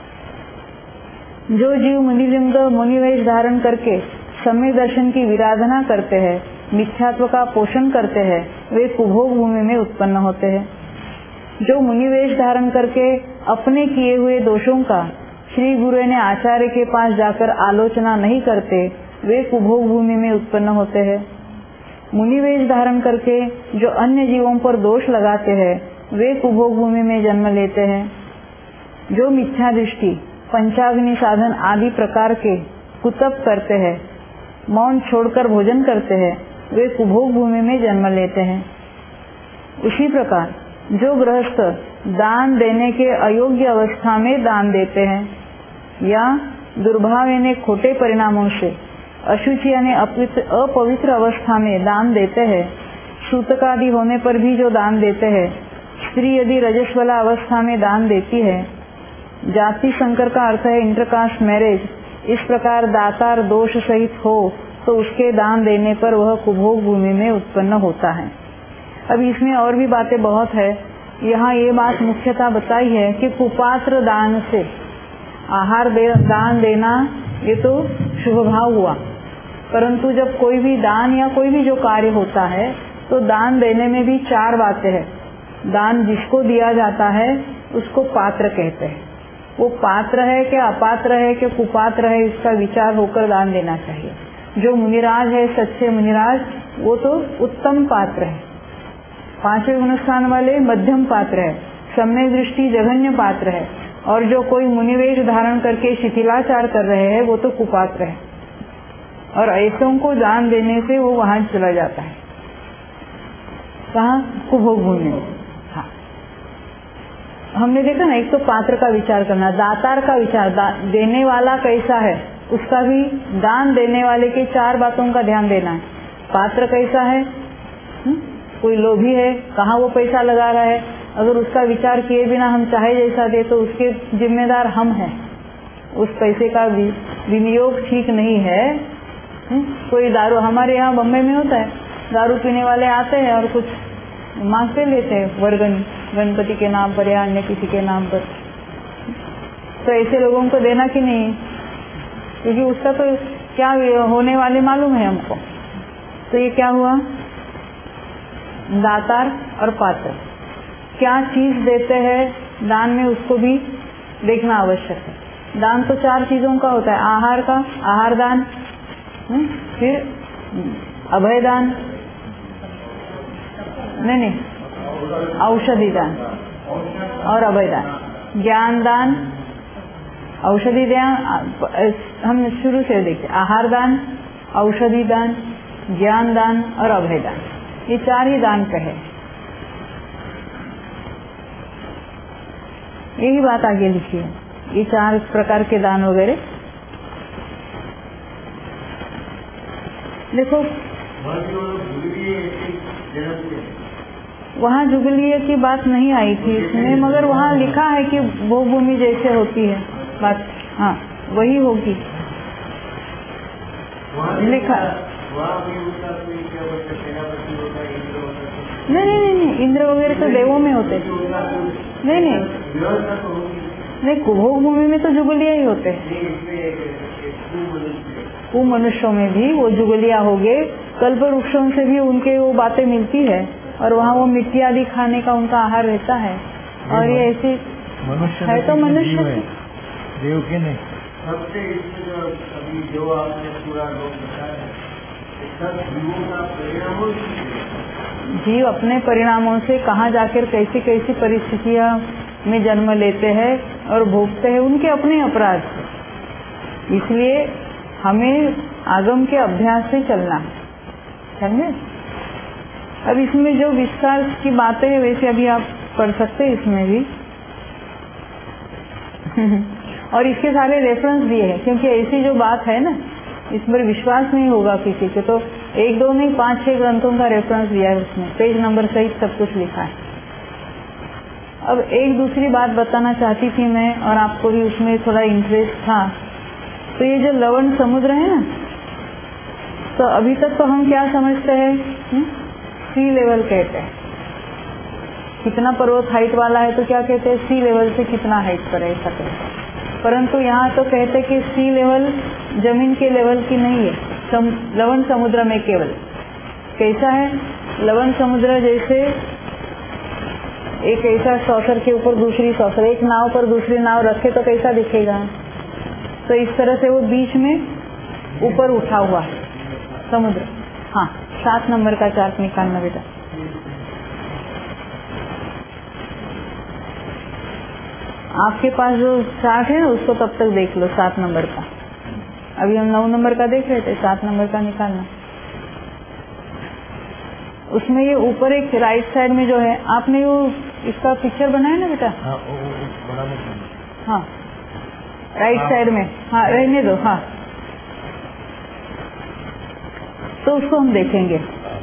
जो जीव मुनिलिंग मुनिवेश धारण करके सम्यक दर्शन की विराधना करते हैं, मिथ्यात्व का पोषण करते हैं, वे कुभोग भूमि में उत्पन्न होते हैं। जो मुनिवेश धारण करके अपने किए हुए दोषों का श्री गुरु ने आचार्य के पास जाकर आलोचना नहीं करते, वे कुभोग भूमि में उत्पन्न होते हैं। मुनिवेश धारण करके जो अन्य जीवों पर दोष लगाते हैं, वे कुभोग भूमि में जन्म लेते हैं। जो मिथ्या दृष्टि, पंचाग्नि साधन आदि प्रकार के कुतप करते हैं, मौन छोड़कर भोजन करते हैं, वे कुभोग भूमि में जन्म लेते हैं। उसी प्रकार जो गृहस्थ दान देने के अयोग्य अवस्था में दान देते हैं या दुर्भाव यानी खोटे परिणामों से अशुचि यानी अपवित्र अवस्था में दान देते हैं, सूतक आदि होने पर भी जो दान देते हैं, स्त्री यदि रजस्वला अवस्था में दान देती है, जाति संकर का अर्थ है इंटरकास्ट मैरिज, इस प्रकार दातार दोष सहित हो तो उसके दान देने पर वह कुभोग भूमि में उत्पन्न होता है। अब इसमें और भी बातें बहुत है। यहाँ ये बात मुख्यतः बताई है कि कुपात्र दान से आहार दे, दान देना ये तो शुभ भाव हुआ, परंतु जब कोई भी दान या कोई भी जो कार्य होता है तो दान देने में भी चार बातें हैं। दान जिसको दिया जाता है उसको पात्र कहते हैं। वो पात्र है कि अपात्र है कि कुपात्र है, इसका विचार होकर दान देना चाहिए। जो मुनिराज है, सच्चे मुनिराज, वो तो उत्तम पात्र है, पांचवें गुणस्थान वाले मध्यम पात्र है, सम्यक दृष्टि जघन्य पात्र है, और जो कोई मुनिवेश धारण करके शिथिलाचार कर रहे हैं वो तो कुपात्र है। और ऐसों को दान देने से वो वहां चला जाता है, कहाँ? कुभोग भूमि में। हाँ, हमने देखा ना, एक तो पात्र का विचार करना, दातार का विचार, दा, देने वाला कैसा है उसका भी, दान देने वाले के चार बातों का ध्यान देना है। पात्र कैसा है, हुँ? कोई लोभी है, कहाँ वो पैसा लगा रहा है, अगर उसका विचार किए बिना हम चाहे जैसा दे तो उसके जिम्मेदार हम हैं। उस पैसे का विनियोग ठीक नहीं है। हुँ? कोई दारू, हमारे यहाँ बम्बई में होता है, दारू पीने वाले आते हैं और कुछ मांगते लेते हैं वर्गन, गणपति के नाम पर या अन्य किसी के नाम पर। तो ऐसे लोगों को देना कि नहीं, क्योंकि उसका तो क्या होने वाले मालूम है हमको। तो ये क्या हुआ? दातार और पात्र क्या चीज देते हैं दान में, उसको भी देखना आवश्यक है। दान तो चार चीजों का होता है, आहार का, आहार दान, फिर अभय दान, नहीं नहीं औषधि दान और अभय दान, ज्ञान दान, औषधि दान। हम शुरू से देखते, आहार दान, औषधि दान, ज्ञान दान और अभय दान, ये चार ही दान कहे। यही बात आगे लिखी है, ये चार प्रकार के दान वगैरह। देखो वहाँ जुगलीय की बात नहीं आई थी इसमें, मगर वहाँ लिखा है कि भोग भूमि जैसे होती है बात, हाँ वही होगी लिखा। नहीं नहीं नहीं, इंद्र वगैरह तो देवों में होते, नहीं नहीं नहीं, कुभोग भूमि में तो जुगलिया ही होते हैं। वो मनुष्यों में भी वो जुगलिया हो गए, कल्प वृक्षों से भी उनके वो बातें मिलती है, और वहाँ वो मिट्टी आदि खाने का उनका आहार रहता है। और ये ऐसे मनुष्य है तो मनुष्य देव के नहीं। सबसे इसमें जो अभी जो आपने पूरा लोग बताया, सब जीवों का परिणाम, जीव अपने परिणामों से कहाँ जाकर कैसी कैसी परिस्थितियां में जन्म लेते हैं और भोगते हैं, उनके अपने अपराध। इसलिए हमें आगम के अभ्यास से चलना है, समझे। अब इसमें जो विस्तार की बातें हैं वैसे अभी आप पढ़ सकते हैं इसमें भी और इसके सारे रेफरेंस दिए हैं, क्योंकि ऐसी जो बात है ना, इस पर विश्वास नहीं होगा किसी को, तो एक दो नहीं पांच छह ग्रंथों का रेफरेंस दिया है उसमें, पेज नंबर सहित सब कुछ लिखा है। अब एक दूसरी बात बताना चाहती थी मैं, और आपको भी उसमें थोड़ा इंटरेस्ट था। तो ये जो लवण समुद्र है ना, तो अभी तक तो हम क्या समझते हैं, सी लेवल कहते हैं। कितना पर्वत हाइट वाला है तो क्या कहते हैं, सी लेवल से कितना हाइट पर है, ऐसा कहते हैं। परंतु यहाँ तो कहते हैं कि सी लेवल जमीन के लेवल की नहीं है, सम, लवण समुद्र में केवल कैसा है, लवण समुद्र जैसे एक ऐसा सौसर के ऊपर दूसरी सौसर, एक नाव पर दूसरी नाव रखे तो कैसा दिखेगा, तो इस तरह से वो बीच में ऊपर उठा हुआ है समुद्र। हाँ, सात नंबर का चार्ट निकालना बेटा। आपके पास जो चार्ट है ना उसको तब तक देख लो, सात नंबर का। अभी हम नौ नंबर का देख रहे थे, सात नंबर का निकालना। उसमें ये ऊपर एक राइट साइड में जो है, आपने वो इसका पिक्चर बनाया ना बेटा? हाँ, वो, वो, वो बड़ा मत हाँ, राइट साइड में, हाँ रहने दो। हाँ, तो उसको हम देखेंगे।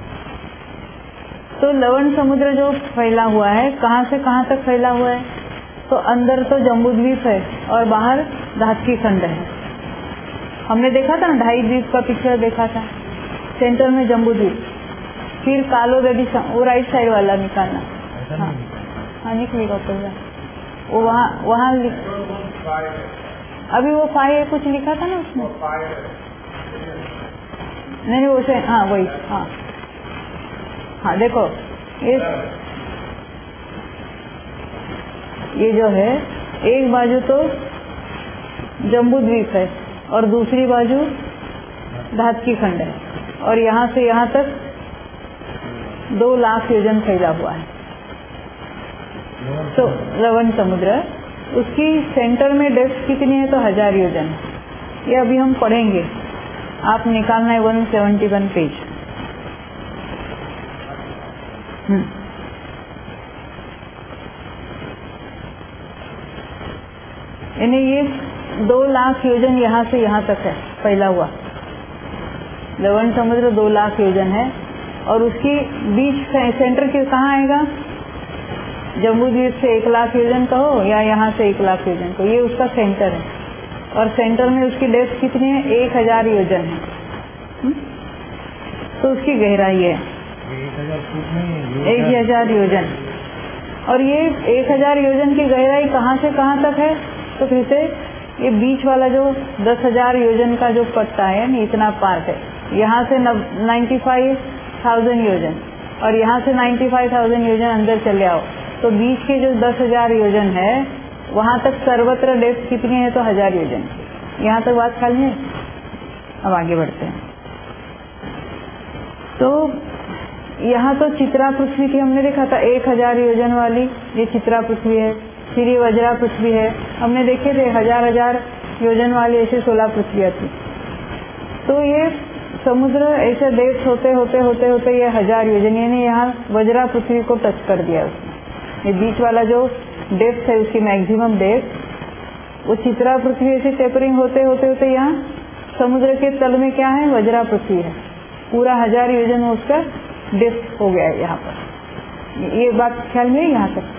तो लवण समुद्र जो फैला हुआ है, कहाँ से कहाँ तक फैला हुआ है, तो अंदर तो जम्बूद्वीप है और बाहर धातकी खंड है। हमने देखा था ना, ढाई द्वीप का पिक्चर देखा था, सेंटर में जम्बूद्वीप, फिर कालो नदी, वो राइट साइड वाला निकालना। हाँ, हाँ निकलेगा ऊपर, वो वहाँ वहाँ अभी वो फाइव कुछ लिखा था ना उसमें, नहीं नहीं उसे, हाँ वही, हाँ हाँ देखो ये ये जो है, एक बाजू तो जम्बूद्वीप है और दूसरी बाजू धातकी खंड है, और यहाँ से यहाँ तक दो लाख योजन फैला हुआ है। तो लवण समुद्र, उसकी सेंटर में डेप्थ कितनी है, तो हजार योजन। ये अभी हम पढ़ेंगे, आप निकालना है वन सेवेंटी वन पेज। यानी ये दो लाख योजन यहाँ से यहाँ तक है फैला हुआ। लवण समुद्र दो लाख योजन है, और उसकी बीच सेंटर के कहाँ आएगा, जम्बूद्वीप से एक लाख योजन कहो या यहाँ से एक लाख योजन कहो, ये उसका सेंटर है। और सेंटर में उसकी डेप्थ कितनी है, एक हजार योजन है। हुँ? तो उसकी गहराई है एक हजार फुट में एक हजार योजन। और ये एक हजार योजन की गहराई कहाँ से कहाँ तक है, तो फिर से ये बीच वाला जो दस हजार योजन का जो पट्टा है ना, इतना पार्ट है, यहाँ से नाइन्टी फाइव थाउजेंड योजन और यहाँ से नाइन्टी फाइव थाउजेंड योजन अंदर चले आओ, तो बीच के जो दस हजार योजन है वहाँ तक सर्वत्र डेप्थ कितनी है, तो हजार योजन। यहाँ तक बात ख्याल है। अब आगे बढ़ते हैं। तो यहाँ तो चित्रा पृथ्वी की हमने देखा था, एक हजार योजन वाली ये चित्रा पृथ्वी है। फिर ये वज्रा पृथ्वी है, हमने देखे थे हजार हजार योजन वाली ऐसे सोलह पृथ्वियाँ थी। तो ये समुद्र ऐसे डेप्थ होते होते होते होते ये हजार योजन, यानी यहाँ वज्रा पृथ्वी को टच कर दिया उसने। ये बीच वाला जो डेप्थ है उसकी मैक्सिमम डेप्थ, वो चित्रा पृथ्वी ऐसे टेपरिंग होते होते होते यहाँ समुद्र के तल में क्या है, वज्रा पृथ्वी है। पूरा हजार योजन उसका डेप्थ हो गया है यहाँ पर। ये बात ख्याल में है यहाँ तक।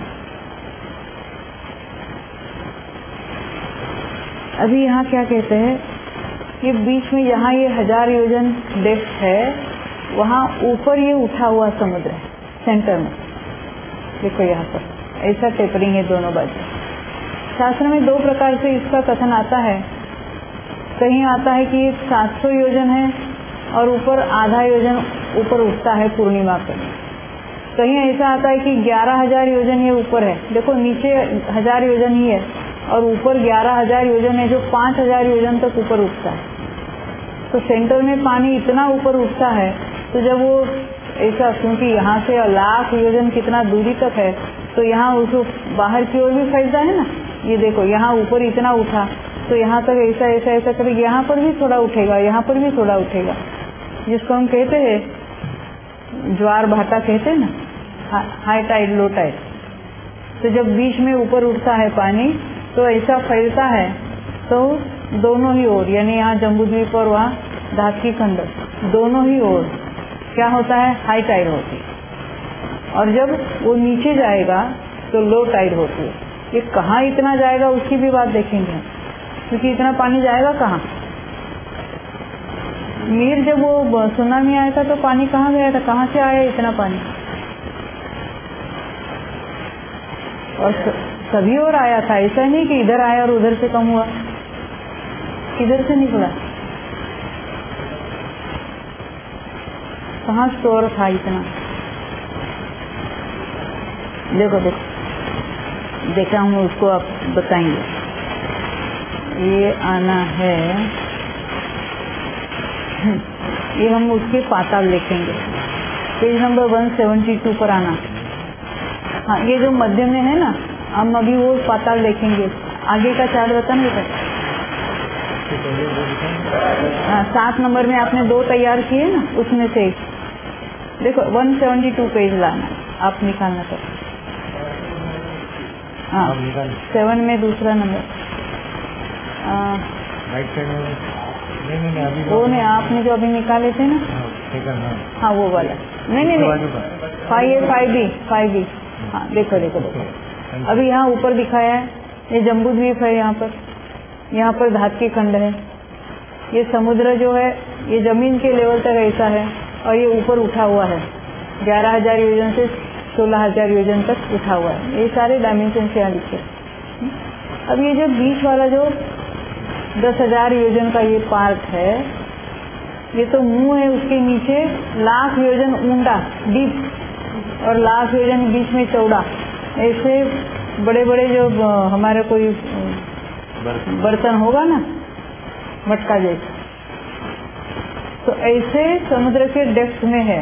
अभी यहाँ क्या कहते हैं, ये बीच में यहाँ ये हजार योजन डेप्थ है, वहाँ ऊपर ये उठा हुआ समुद्र है सेंटर में। देखो यहाँ पर ऐसा टेपरिंग है दोनों बाजू। शास्त्र में दो प्रकार से इसका कथन आता है। कहीं आता है कि सात सौ योजन है और ऊपर आधा योजन ऊपर उठता है पूर्णिमा पर। कहीं ऐसा आता है कि ग्यारह हजार योजन ये ऊपर है, देखो नीचे हजार योजन ही है और ऊपर ग्यारह हजार योजन है जो पांच हजार योजन तक ऊपर उठता है। तो सेंटर में पानी इतना ऊपर उठता है, तो जब वो ऐसा, क्योंकि यहाँ से लाख योजन कितना दूरी तक है, तो यहाँ उसको बाहर की ओर भी फैलता है ना। ये देखो यहाँ ऊपर इतना उठा, तो यहाँ तक ऐसा ऐसा ऐसा करेगा, यहाँ पर भी थोड़ा उठेगा, यहाँ पर भी थोड़ा उठेगा, जिसको हम कहते हैं ज्वार भाटा कहते हैं ना, हाई टाइड लो टाइड। तो जब बीच में ऊपर उठता है पानी तो ऐसा फैलता है, तो दोनों ही ओर, यानी यहाँ जम्बूद्वीप और वहाँ धातकी खंड, दोनों ही ओर क्या होता है, हाई टाइड होती है। और जब वो नीचे जाएगा तो लो टाइड होती है। ये कहाँ इतना जाएगा उसकी भी बात देखेंगे, क्योंकि इतना पानी जाएगा कहाँ, मीर जब वो सुनामी आया था तो पानी कहाँ गया था, कहाँ से आया इतना पानी? और सभी और आया था, ऐसा नहीं कि इधर आया और उधर से कम हुआ। किधर से निकला? कहाँ स्टोर था इतना? देखो देखो देखा हूँ, उसको आप बताएंगे। ये आना है, ये हम उसके पाताल लिखेंगे, पेज नंबर एक सौ बहत्तर पर आना। हाँ, ये जो मध्य में है ना, हम अभी वो पाताल देखेंगे। आगे का चार्ट बताना बेटा। हाँ, सात नंबर में आपने दो तैयार किए ना, उसमें से देखो एक सौ बहत्तर पेज लाना, आप निकालना तो। हाँ, सेवन में दूसरा नंबर। राइट साइड में नहीं नहीं अभी वो नहीं, आपने जो अभी निकाले थे ना। हाँ, वो वाला। नहीं नहीं नहीं, five A five B five B हाँ, देखो देखो देखो अभी यहाँ ऊपर दिखाया है, ये जम्बू द्वीप है, यहाँ पर यहाँ पर धातकी खंड है। ये समुद्र जो है ये जमीन के लेवल तक ऐसा है, और ये ऊपर उठा हुआ है, ग्यारह हजार योजन से सोलह हजार योजन तक उठा हुआ है। ये सारे डायमेंशन से यहाँ लिखे। अब ये जो बीच वाला जो दस हजार योजन का ये पार्ट है, ये तो मुंह है, उसके नीचे लाख योजन ऊंडा डीप और लाख योजन बीच में चौड़ा, ऐसे बड़े बड़े जो हमारे कोई बर्तन होगा ना, मटका जैसा, तो ऐसे समुद्र के डेप्थ में है।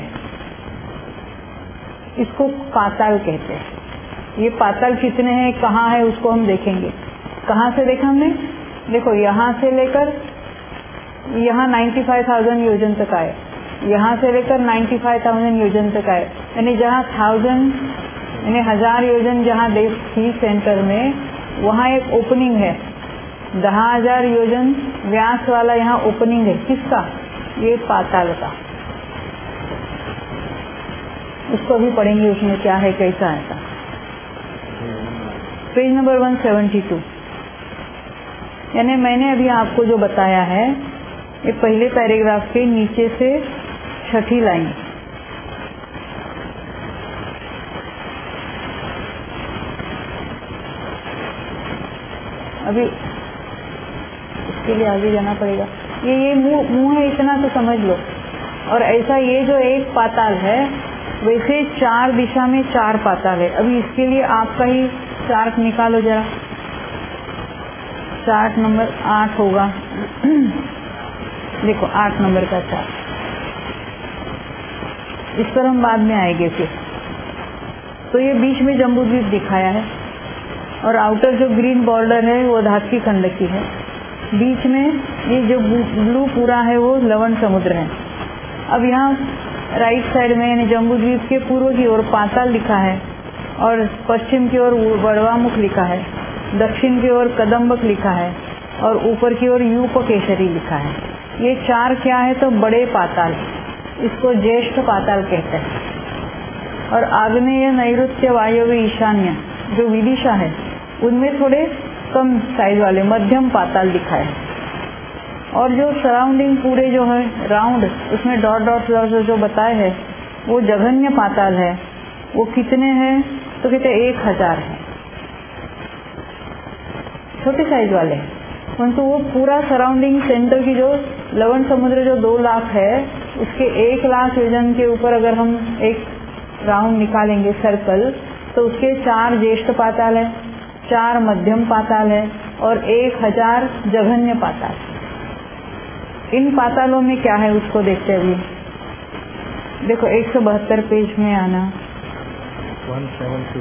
इसको पाताल कहते हैं। ये पाताल कितने हैं, कहाँ है, उसको हम देखेंगे। कहाँ से देखा हमने? देखो, यहाँ से लेकर यहाँ पचानवे हज़ार योजन तक आए, यहाँ से लेकर पचानवे हज़ार योजन तक आए, यानी जहाँ थाउजेंड यानी हजार योजन जहाँ डेप्थ थी सेंटर में, वहाँ एक ओपनिंग है। दस हजार योजन व्यास वाला यहाँ ओपनिंग है। किसका? ये पाताल का। उसको भी पढ़ेंगे, उसमें क्या है, कैसा है। पेज नंबर एक सौ बहत्तर। यानी मैंने अभी आपको जो बताया है, ये पहले पैराग्राफ के नीचे से छठी लाइन। अभी इसके लिए आगे जाना पड़ेगा। ये ये मुंह मुंह है, इतना तो समझ लो। और ऐसा ये जो एक पाताल है, वैसे चार दिशा में चार पाताल है। अभी इसके लिए आपका ही चार्ट निकालो जरा। चार्ट नंबर आठ होगा। देखो, आठ नंबर का चार्ट। इस पर हम बाद में आएंगे फिर। तो ये बीच में जम्बू द्वीप दिखाया है, और आउटर जो ग्रीन बॉर्डर है वो धातकी खंड की है। बीच में ये जो ब्लू पूरा है वो लवण समुद्र है। अब यहाँ राइट साइड में यानी जम्बू द्वीप के पूर्व की ओर पाताल लिखा है, और पश्चिम की ओर वड़वामुख लिखा है, दक्षिण की ओर कदम्बक लिखा है, और ऊपर की ओर यूपकेशरी लिखा है। ये चार क्या है? तो बड़े पाताल, इसको ज्येष्ठ पाताल कहते हैं। और आग्नेय, नैऋत्य, वायव्य, ईशान्य जो विदिशा है, उनमें थोड़े कम साइज वाले मध्यम पाताल दिखा है। और जो सराउंडिंग पूरे जो है राउंड, उसमें डॉट डॉट डॉट जो बताए है, वो जघन्य पाताल है। वो कितने हैं? तो कहते एक हजार है, छोटे साइज वाले हैं। परंतु वो पूरा सराउंडिंग सेंटर की जो लवण समुद्र जो दो लाख है, उसके एक लाख योजन के ऊपर अगर हम एक राउंड निकालेंगे सर्कल, तो उसके चार ज्येष्ठ पाताल है, चार मध्यम पाताल है, और एक हजार जघन्य पाताल। इन पातालों में क्या है उसको देखते हुए देखो, एक सौ बहत्तर पेज में आना। One seven two.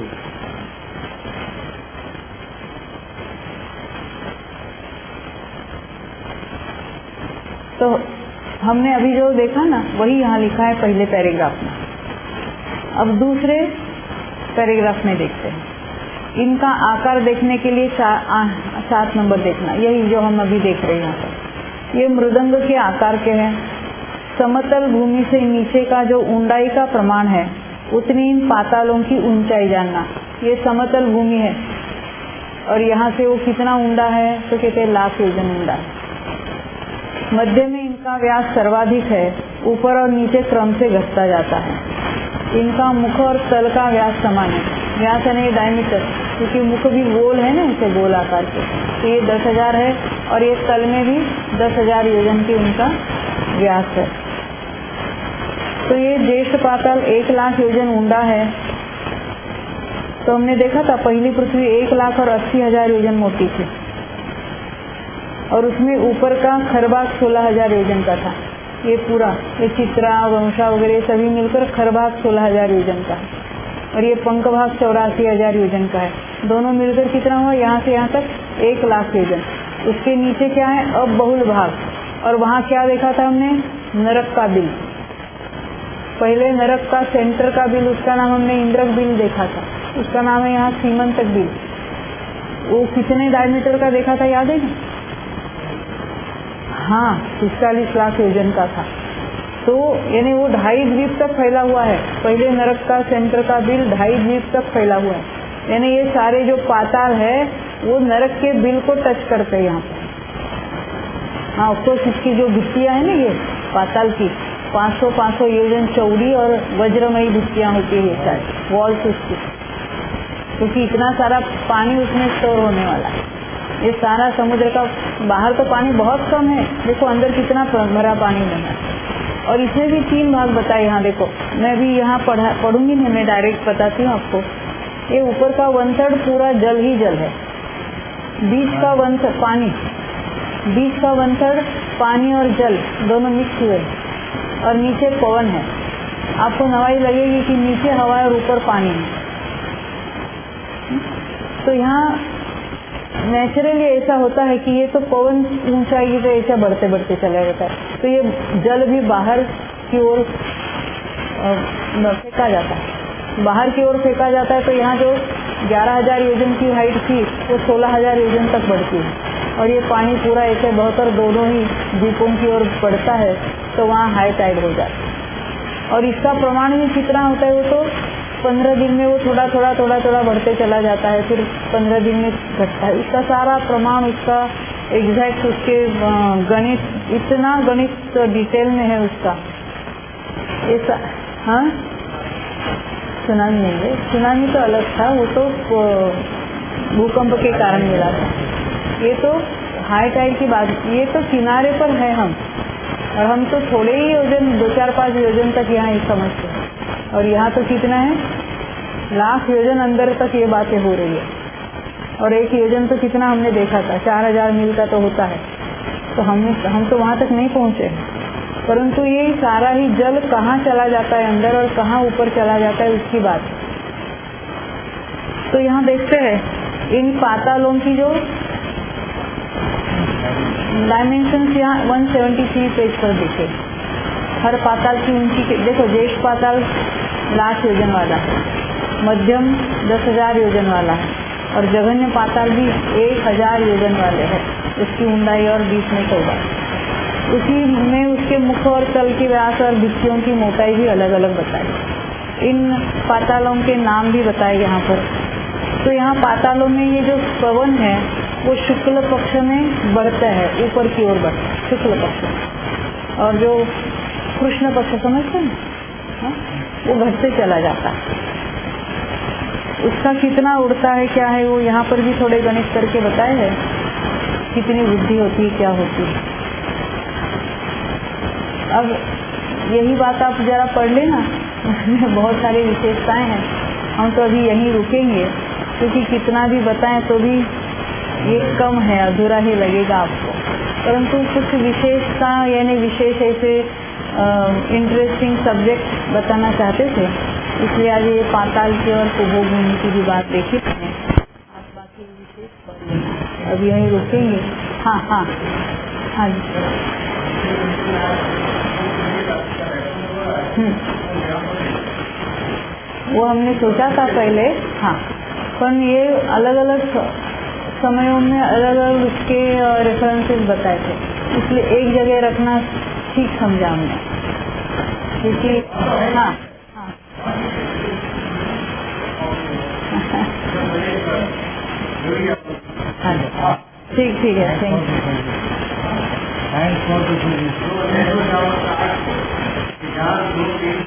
तो हमने अभी जो देखा ना, वही यहाँ लिखा है पहले पैराग्राफ में। अब दूसरे पैराग्राफ में देखते हैं। इनका आकार देखने के लिए सात नंबर देखना, यही जो हम अभी देख रहे हैं यहाँ पर। ये मृदंग के आकार के हैं। समतल भूमि से नीचे का जो ऊंचाई का प्रमाण है, उतनी इन पातालों की ऊंचाई जानना। ये समतल भूमि है, और यहाँ से वो कितना ऊंडा है? तो कहते हैं लाख योजन ऊंडा है। मध्य में इनका का व्यास सर्वाधिक है, ऊपर और नीचे क्रम से घटता जाता है। इनका मुख और तल का व्यास समान है। व्यास यानी डायमीटर, क्योंकि मुख भी गोल है ना, इसे गोल आकार के, तो ये दस हजार है और ये तल में भी दस हजार योजन की उनका व्यास है। तो ये ज्येष्ठ पाताल एक लाख योजन ऊंडा है। तो हमने देखा था पहली पृथ्वी एक लाख और अस्सी हजार योजन मोटी थी और उसमें ऊपर का खरभाग सोलह हजार योजन का था। ये पूरा ये चित्रा वंशा वगैरह सभी मिलकर खरभाग सोलह हजार योजन का है और ये पंख भाग चौरासी हजार योजन का है। दोनों मिलकर कितना हुआ, यहाँ से यहाँ तक एक लाख योजन। उसके नीचे क्या है, अब बहुल भाग, और वहाँ क्या देखा था हमने, नरक का बिल। पहले नरक का सेंटर का बिल, उसका नाम हमने इंद्रक बिल देखा था, उसका नाम है यहाँ सीमंतक बिल। वो कितने डायमीटर का देखा था, याद है ना? हाँ, पिस्तालीस लाख योजन का था। तो यानी वो ढाई द्वीप तक फैला हुआ है। पहले नरक का सेंटर का बिल ढाई द्वीप तक फैला हुआ है। यानी ये सारे जो पाताल है वो नरक के बिल को टच करते हैं यहाँ पे। हाँ, ऑफकोर्स इसकी जो भित्तियां है ना, ये पाताल की पाँच सौ पाँच सौ योजन चौड़ी और वज्रमयी भित्तियां होती है, शायद वॉल्स उसकी, क्योंकि इतना सारा पानी उसमें स्टोर होने वाला है। ये सारा समुद्र का, बाहर तो पानी बहुत कम है, देखो अंदर कितना भरा पानी बना है। और इसमें भी तीन भाग बताए। यहाँ देखो, मैं भी यहाँ पढ़ा पढ़ूंगी नहीं, मैं डायरेक्ट बताती हूँ आपको। ये ऊपर का वन थर्ड पूरा जल ही जल है, बीच का वन थर्ड पानी, बीच का वन थर्ड पानी और जल दोनों मिक्स हुए, और नीचे पवन है। आपको नवाई लगेगी कि नीचे हवा है और ऊपर पानी है। तो यहाँ नेचुरली ऐसा होता है कि ये तो पवन ऊंचाई से ऐसा बढ़ते बढ़ते चला जाता है, तो ये जल भी बाहर की ओर फेंका जाता है, बाहर की ओर फेंका जाता है। तो यहाँ जो ग्यारह हजार योजन की हाइट थी वो सोलह हजार योजन तक बढ़ती है, और ये पानी पूरा ऐसे बहकर दोनों ही द्वीपों की ओर बढ़ता है, तो वहाँ हाई टाइड हो जाता है। और इसका प्रमाण भी कितना होता है, वो तो पंद्रह दिन में वो थोड़ा थोड़ा थोड़ा थोड़ा बढ़ते चला जाता है, फिर पंद्रह दिन में घटता है। इसका सारा प्रमाण, उसका एग्जैक्ट, उसके गणित, इतना गणित डिटेल में है उसका। ऐसा हाँ, सुनामी नहीं है, सुनामी तो अलग था, वो तो भूकंप के कारण मिला था। ये तो हाई टाइड की बात, ये तो किनारे पर है हम, और हम तो थोड़े ही योजन, दो चार पाँच योजन तक यहाँ ही समझते हैं, और यहाँ तो कितना है, लाख योजन अंदर तक ये बातें हो रही है। और एक योजन तो कितना हमने देखा था, चार हजार मील का तो होता है। तो हमने हम तो वहां तक नहीं पहुंचे, परंतु ये सारा ही जल कहाँ चला जाता है अंदर और कहाँ ऊपर चला जाता है, उसकी बात। तो यहाँ देखते हैं इन पातालों की जो डायमेंशन यहाँ एक सौ तिहत्तर पेज पर देखे। हर पाताल की ऊंची, देखो ज्येष्ठ पाताल लाख योजन वाला है, मध्यम दस हजार योजन वाला है, और जघन्य पाताल भी एक हजार योजन वाले है। उसकी ऊंडाई और बीच में चौड़ाई, उसी में उसके मुख और तल की व्यास और भित्तियों की मोटाई भी अलग अलग बताई। इन पातालों के नाम भी बताए यहाँ पर। तो यहाँ पातालों में ये जो पवन है वो शुक्ल पक्ष में बढ़ता है, ऊपर की ओर बढ़ता है शुक्ल पक्ष, और जो कृष्ण पक्ष समझते हैं वो घटते चला जाता है। उसका कितना उड़ता है, क्या है, वो यहाँ पर भी थोड़े गणित करके बताए है, कितनी वृद्धि होती है, क्या होती है। अब यही बात आप जरा पढ़ लेना, बहुत सारी विशेषताएं हैं। हम तो अभी यहीं रुकेंगे, क्योंकि कितना भी बताएं तो भी ये कम है, अधूरा ही लगेगा आपको। परंतु कुछ विशेषता यानी विशेष ऐसे इंटरेस्टिंग सब्जेक्ट बताना चाहते थे, इसलिए आज ये पाताल की और कुबोभूमि की भी बात देखी थी। आप बाकी विशेष पढ़ लेना, अभी यहीं रुकेंगे। हाँ हाँ हाँ जी। वो हमने सोचा था पहले, हाँ, पर ये अलग अलग समयों में अलग अलग उसके रेफरेंसेस बताए थे, इसलिए एक जगह रखना ठीक समझा हमने, क्योंकि हाँ हाँ ठीक ठीक है, थैंक यू। ऐश्वर्यावतार